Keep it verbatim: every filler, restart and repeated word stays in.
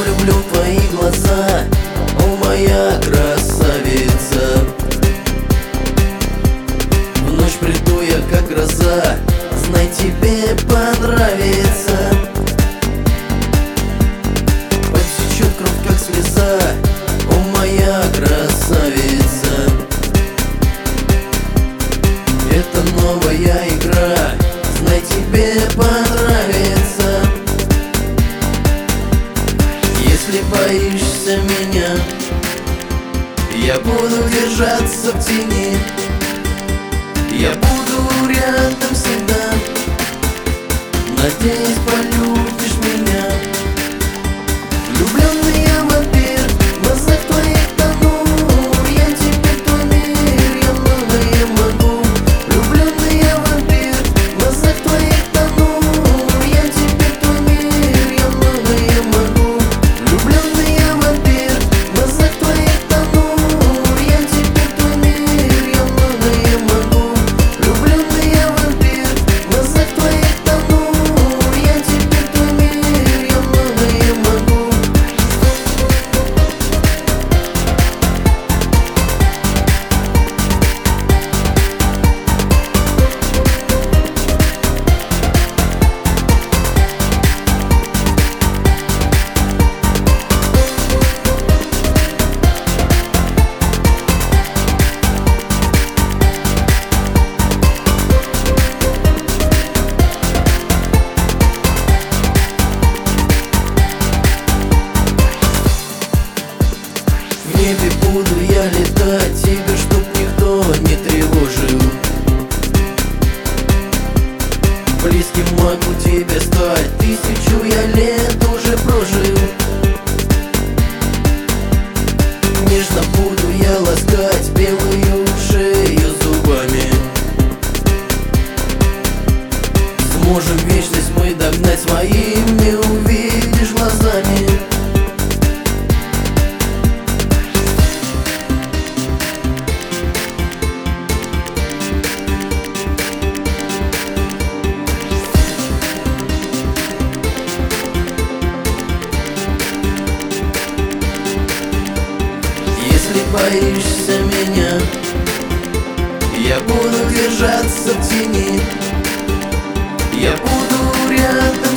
влюблю в твои глаза, о моя красавица. В ночь приду я как гроза, знай, тебе понравится. Подсечет кровь как слеза, о моя красавица. Это новая игра, знай, тебе понравится. Если боишься меня, я буду держаться в тени. Я буду рядом всегда, надеюсь, полюбишь меня. Влюбленный я вампир, в глазах твоих тону. Я теперь твой мир, я многое могу. Влюбленный я вампир, в глазах твоих тону. Я теперь твой мир, я многое могу. Влюбленный я вампир, в глазах твоих тону. Я теперь твой мир, я многое могу. Влюбленный я вампир, в глазах твоих тону. Я теперь твой мир, я многое могу. В небе буду я летать, тебя чтоб никто не тревожил. Близким могу тебе стать, тысячу я лет уже прожил. Нежно буду я ласкать белую шею зубами. Сможем вечность мы догнать своими, увидишь глазами. Если боишься меня, я буду держаться в тени. Я буду рядом